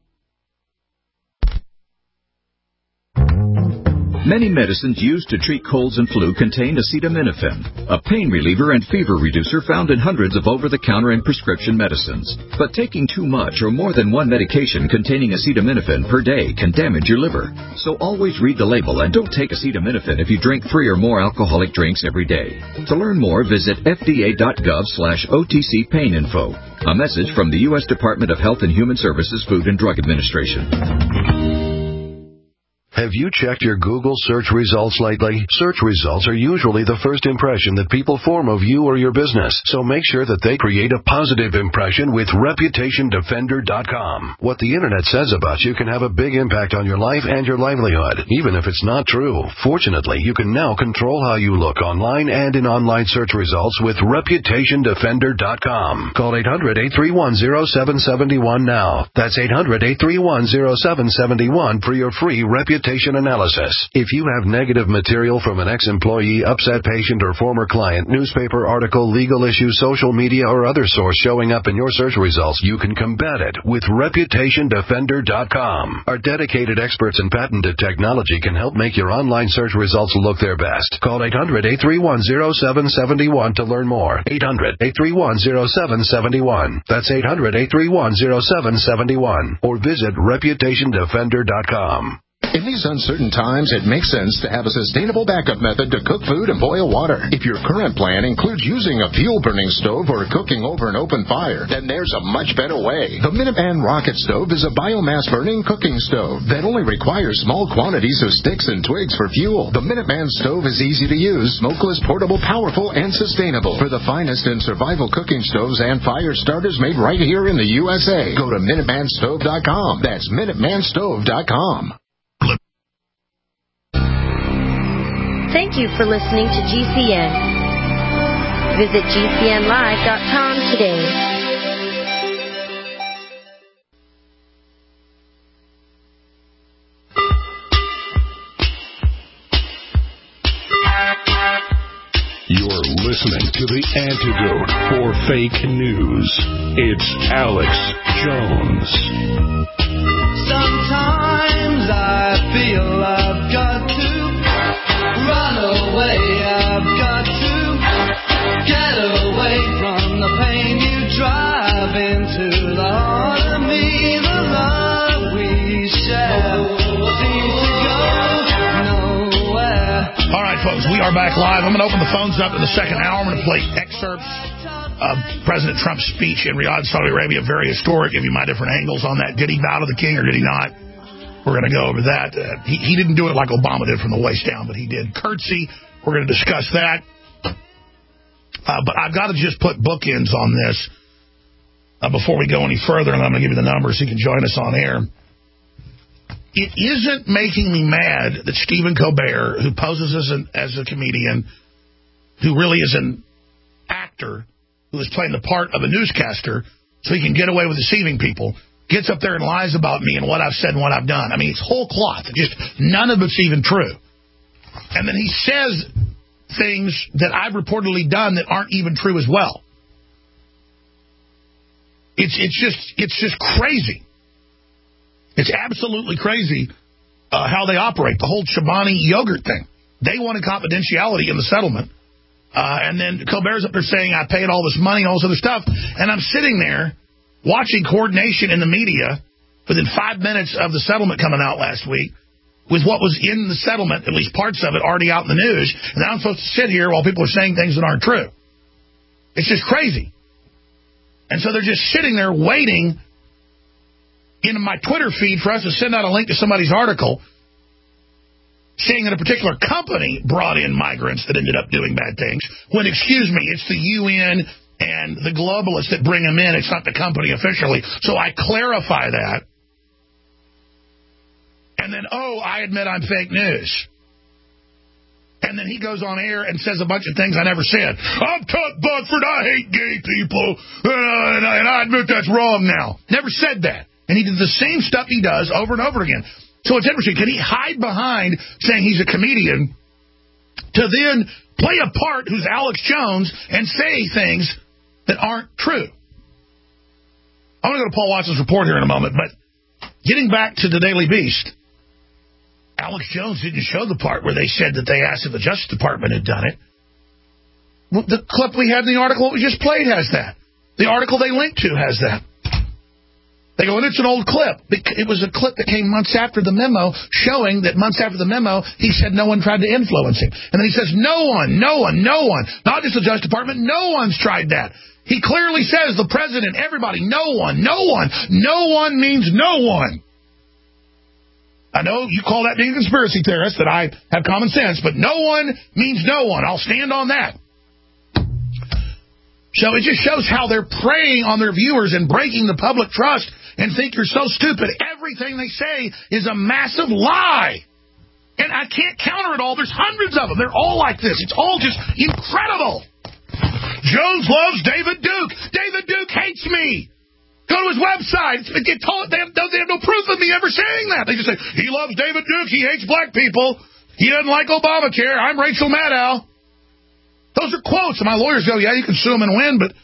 Many medicines used to treat colds and flu contain acetaminophen, a pain reliever and fever reducer found in hundreds of over-the-counter and prescription medicines. But taking too much or more than one medication containing acetaminophen per day can damage your liver. So always read the label and don't take acetaminophen if you drink 3 or more alcoholic drinks every day. To learn more, visit fda.gov/OTC pain info. A message from the U.S. Department of Health and Human Services Food and Drug Administration. Have you checked your Google search results lately? Search results are usually the first impression that people form of you or your business, so make sure that they create a positive impression with ReputationDefender.com. What the Internet says about you can have a big impact on your life and your livelihood, even if it's not true. Fortunately, you can now control how you look online and in online search results with ReputationDefender.com. Call 800-831-0771 now. That's 800-831-0771 for your free reputation analysis. If you have negative material from an ex-employee, upset patient, or former client, newspaper article, legal issue, social media, or other source showing up in your search results, you can combat it with ReputationDefender.com. Our dedicated experts in patented technology can help make your online search results look their best. Call 800-831-0771 to learn more. 800-831-0771. That's 800-831-0771. Or visit ReputationDefender.com. In these uncertain times, it makes sense to have a sustainable backup method to cook food and boil water. If your current plan includes using a fuel-burning stove or cooking over an open fire, then there's a much better way. The Minuteman Rocket Stove is a biomass-burning cooking stove that only requires small quantities of sticks and twigs for fuel. The Minuteman Stove is easy to use, smokeless, portable, powerful, and sustainable. For the finest in survival cooking stoves and fire starters made right here in the USA, go to MinutemanStove.com. That's MinutemanStove.com. Thank you for listening to GCN. Visit GCNlive.com today. You're listening to the antidote for fake news. It's Alex Jones. Sometimes I feel I've got to run away, I've got to get away from the pain you drive into the heart of me. The love we share seems to go nowhere. All right, folks, we are back live. I'm going to open the phones up in the second hour. I'm going to play excerpts of President Trump's speech in Riyadh, Saudi Arabia. Very historic. Give you my different angles on that. Did he bow to the king or did he not? We're going to go over that. He didn't do it like Obama did from the waist down, but he did curtsy. We're going to discuss that. But I've got to just put bookends on this before we go any further, and I'm going to give you the numbers so you can join us on air. It isn't making me mad that Stephen Colbert, who poses as a comedian, who really is an actor, who is playing the part of a newscaster so he can get away with deceiving people, gets up there and lies about me and what I've said and what I've done. I mean, it's whole cloth. Just none of it's even true. And then he says things that I've reportedly done that aren't even true as well. It's just crazy. It's absolutely crazy how they operate. The whole Chobani yogurt thing. They wanted confidentiality in the settlement. And then Colbert's up there saying, I paid all this money and all this other stuff. And I'm sitting there watching coordination in the media within 5 minutes of the settlement coming out last week with what was in the settlement, at least parts of it, already out in the news. And now I'm supposed to sit here while people are saying things that aren't true. It's just crazy. And so they're just sitting there waiting in my Twitter feed for us to send out a link to somebody's article saying that a particular company brought in migrants that ended up doing bad things, when, excuse me, it's the UN and the globalists that bring them in. It's not the company officially. So I clarify that. And then, I admit I'm fake news. And then he goes on air and says a bunch of things I never said. I'm Tuck Buckford. I hate gay people. And I admit that's wrong now. Never said that. And he did the same stuff he does over and over again. So it's interesting. Can he hide behind saying he's a comedian to then play a part who's Alex Jones and say things that aren't true? I'm going to go to Paul Watson's report here in a moment, but getting back to the Daily Beast, Alex Jones didn't show the part where they said that they asked if the Justice Department had done it. Well, the clip we had in the article that we just played has that. The article they linked to has that. They go, and it's an old clip. It was a clip that came months after the memo, showing that months after the memo, he said no one tried to influence him. And then he says, no one, not just the Justice Department, no one's tried that. He clearly says the president, everybody, no one. No one means no one. I know you call that being a conspiracy theorist, that I have common sense, but no one means no one. I'll stand on that. So it just shows how they're preying on their viewers and breaking the public trust and think you're so stupid. Everything they say is a massive lie. And I can't counter it all. There's hundreds of them. They're all like this. It's all just incredible. Jones loves David Duke. David Duke hates me. Go to his website. Get told, they have no proof of me ever saying that. They just say, he loves David Duke. He hates black people. He doesn't like Obamacare. I'm Rachel Maddow. Those are quotes. And my lawyers go, yeah, you can sue them and win, but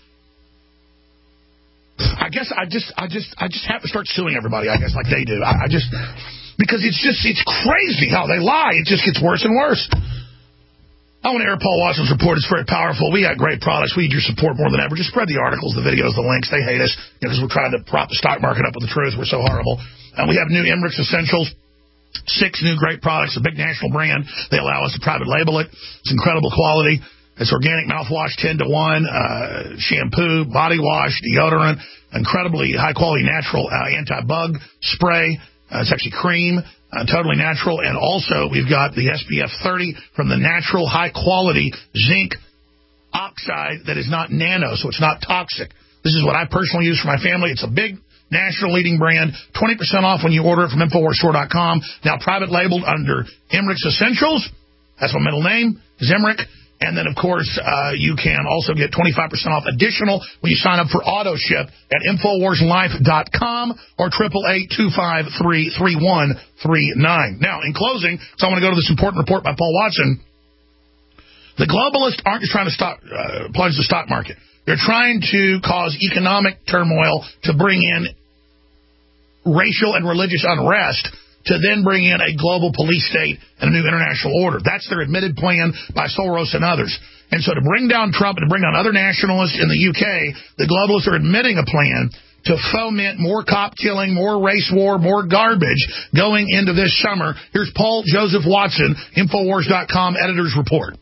I guess I just have to start suing everybody, I guess, like they do. Because it's crazy how they lie. It just gets worse and worse. I want to air Paul Watson's report. It's very powerful. We got great products. We need your support more than ever. Just spread the articles, the videos, the links. They hate us because we're trying to prop the stock market up with the truth. We're so horrible. And we have new Emmerich's Essentials. 6 new great products, a big national brand. They allow us to private label it. It's incredible quality. It's organic mouthwash 10-to-1, shampoo, body wash, deodorant, incredibly high-quality natural anti-bug spray. It's actually cream, totally natural. And also, we've got the SPF 30 from the natural high-quality zinc oxide that is not nano, so it's not toxic. This is what I personally use for my family. It's a big national leading brand. 20% off when you order it from InfoWarsStore.com. Now private labeled under Emmerich's Essentials. That's my middle name, is Emmerich. And then, of course, you can also get 25% off additional when you sign up for auto ship at InfoWarsLife.com or 888-253-3139. Now, in closing, so I want to go to this important report by Paul Watson. The globalists aren't just trying to plunge the stock market. They're trying to cause economic turmoil to bring in racial and religious unrest, to then bring in a global police state and a new international order. That's their admitted plan by Soros and others. And so to bring down Trump and to bring down other nationalists in the UK, the globalists are admitting a plan to foment more cop killing, more race war, more garbage going into this summer. Here's Paul Joseph Watson, Infowars.com editor's report.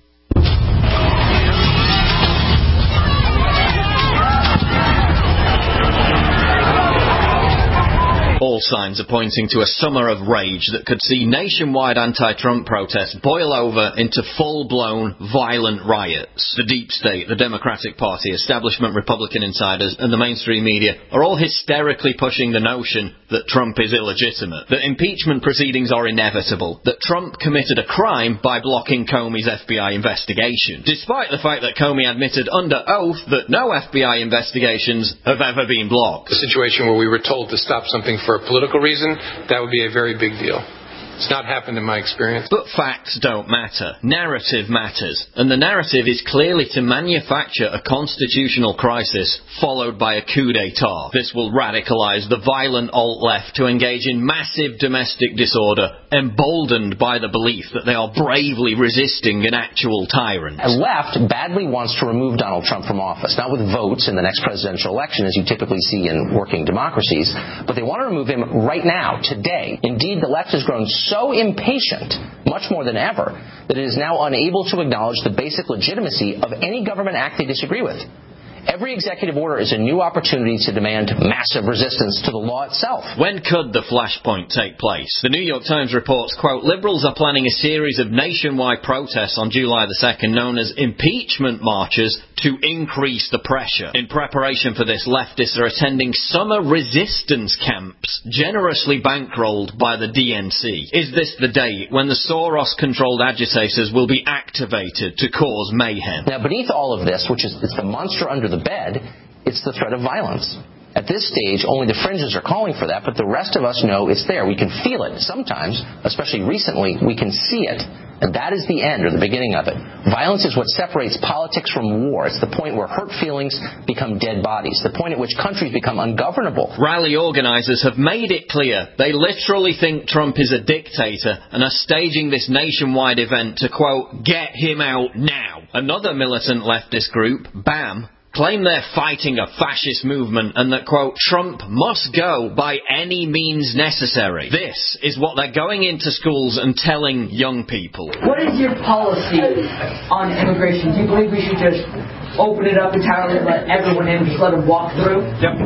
All signs are pointing to a summer of rage that could see nationwide anti-Trump protests boil over into full-blown violent riots. The deep state, the Democratic Party, establishment Republican insiders, and the mainstream media are all hysterically pushing the notion that Trump is illegitimate, that impeachment proceedings are inevitable, that Trump committed a crime by blocking Comey's FBI investigation, despite the fact that Comey admitted under oath that no FBI investigations have ever been blocked. A situation where we were told to stop something for a political reason, that would be a very big deal. It's not happened in my experience. But facts don't matter. Narrative matters. And the narrative is clearly to manufacture a constitutional crisis followed by a coup d'etat. This will radicalize the violent alt-left to engage in massive domestic disorder, emboldened by the belief that they are bravely resisting an actual tyrant. The left badly wants to remove Donald Trump from office, not with votes in the next presidential election, as you typically see in working democracies, but they want to remove him right now, today. Indeed, the left has grown so impatient, much more than ever, that it is now unable to acknowledge the basic legitimacy of any government act they disagree with. Every executive order is a new opportunity to demand massive resistance to the law itself. When could the flashpoint take place? The New York Times reports, quote, liberals are planning a series of nationwide protests on July the 2nd known as impeachment marches to increase the pressure. In preparation for this, leftists are attending summer resistance camps, generously bankrolled by the DNC. Is this the date when the Soros-controlled agitators will be activated to cause mayhem? Now, beneath all of this, which is it's the monster under the bed, it's the threat of violence. At this stage, only the fringes are calling for that, but the rest of us know it's there. We can feel it. Sometimes, especially recently, we can see it. And that is the end or the beginning of it. Violence is what separates politics from war. It's the point where hurt feelings become dead bodies, the point at which countries become ungovernable. Rally organizers have made it clear they literally think Trump is a dictator and are staging this nationwide event to, quote, get him out now. Another militant leftist group, BAM, claim they're fighting a fascist movement and that, quote, Trump must go by any means necessary. This is what they're going into schools and telling young people. What is your policy on immigration? Do you believe we should just open it up entirely and let everyone in, just let them walk through?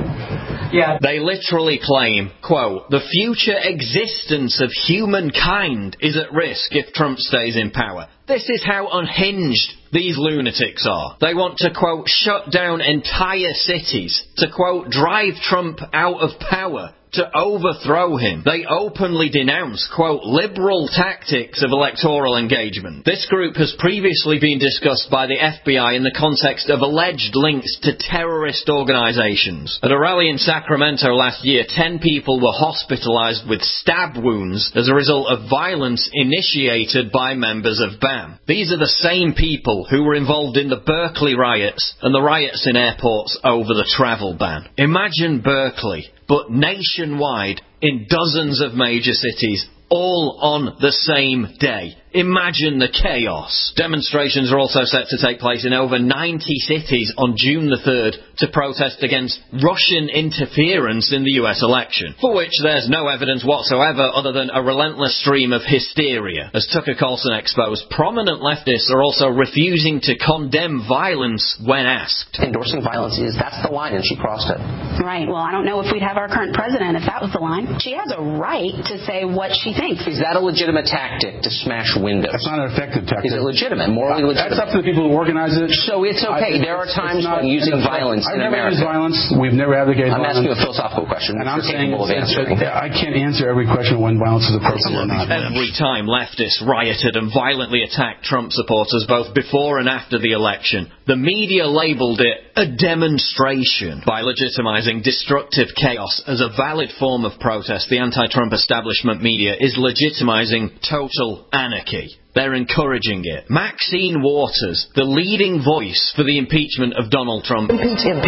Yep. Yeah. They literally claim, quote, the future existence of humankind is at risk if Trump stays in power. This is how unhinged these lunatics are. They want to, quote, shut down entire cities, to, quote, drive Trump out of power, to overthrow him. They openly denounce, quote, liberal tactics of electoral engagement. This group has previously been discussed by the FBI in the context of alleged links to terrorist organizations. At a rally in Sacramento last year, 10 people were hospitalized with stab wounds as a result of violence initiated by members of BAM. These are the same people who were involved in the Berkeley riots and the riots in airports over the travel ban. Imagine Berkeley, but nationwide in dozens of major cities, all on the same day. Imagine the chaos. Demonstrations are also set to take place in over 90 cities on June the 3rd to protest against Russian interference in the US election, for which there's no evidence whatsoever other than a relentless stream of hysteria. As Tucker Carlson exposed, prominent leftists are also refusing to condemn violence when asked. Endorsing violence that's the line, and she crossed it. Right. Well, I don't know if we'd have our current president if that was the line. She has a right to say what she thinks. Is that a legitimate tactic to smash windows? That's not an effective tactic. Is it legitimate? Morally legitimate? That's up to the people who organize it. So it's okay. There are times when using violence in America. I've never used violence. We've never advocated violence. I'm asking a philosophical question. And I'm saying I can't answer every question when violence is appropriate or not. Every time leftists rioted and violently attacked Trump supporters both before and after the election, the media labeled it a demonstration. By legitimizing destructive chaos as a valid form of protest, the anti-Trump establishment media is legitimizing total anarchy. They're encouraging it. Maxine Waters, the leading voice for the impeachment of Donald Trump, impeachment,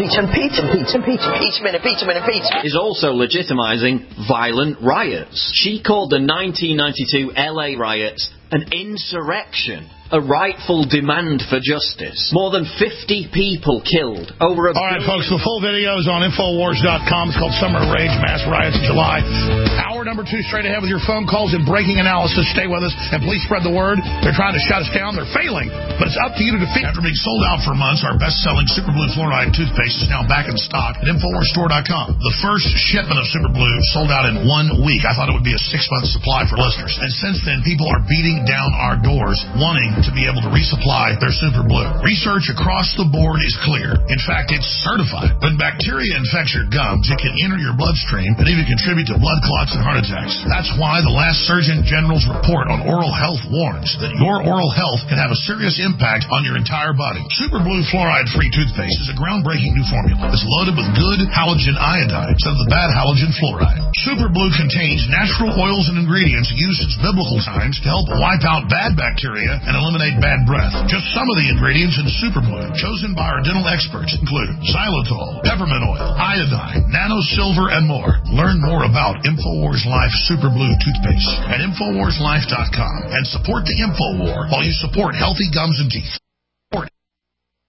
is also legitimizing violent riots. She called the 1992 LA riots an insurrection, a rightful demand for justice. More than 50 people killed. All right, folks, the full video is on Infowars.com. It's called Summer Rage, Mass Riots in July. Hour number 2 straight ahead with your phone calls and breaking analysis. Stay with us, and please spread the word. They're trying to shut us down. They're failing, but it's up to you to defeat. After being sold out for months, our best-selling Super Blue Fluoride toothpaste is now back in stock at InfoWarsStore.com. The first shipment of Super Blue sold out in 1 week. I thought it would be a 6-month supply for listeners. And since then, people are beating down our doors wanting to be able to resupply their Super Blue. Research across the board is clear. In fact, it's certified. When bacteria infects your gums, it can enter your bloodstream and even contribute to blood clots and heart attacks. That's why the last Surgeon General's report on oral health warns that your oral health can have a serious impact on your entire body. Super Blue Fluoride-free toothpaste is a groundbreaking new formula. It's loaded with good halogen iodine instead of the bad halogen fluoride. Super Blue contains natural oils and ingredients used since biblical times to help wipe out bad bacteria and eliminate bad breath. Just some of the ingredients in Super Blue, chosen by our dental experts, include xylitol, peppermint oil, iodine, nano silver, and more. Learn more about InfoWars Life Super Blue toothpaste at InfoWarsLife.com and support the InfoWar while you support healthy gums and teeth.